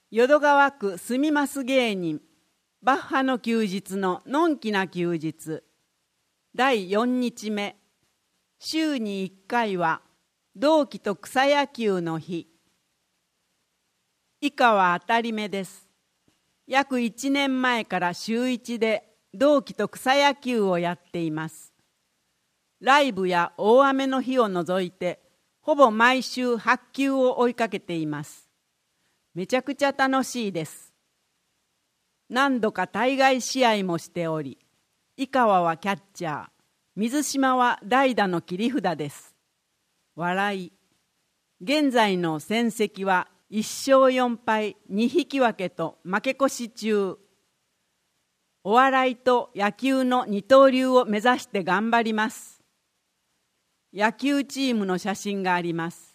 淀川区住みます芸人バッハの休日ののんきな休日第4日目。週に1回は同期と草野球の日。以下は当たり目です。約1年前から週1で同期と草野球をやっています。ライブや大雨の日を除いてほぼ毎週8球を追いかけています。めちゃくちゃ楽しいです。何度か対外試合もしており、井川はキャッチャー、水島は代打の切り札です。笑い。現在の戦績は1勝4敗2引き分けと負け越し中。お笑いと野球の二刀流を目指して頑張ります。野球チームの写真があります。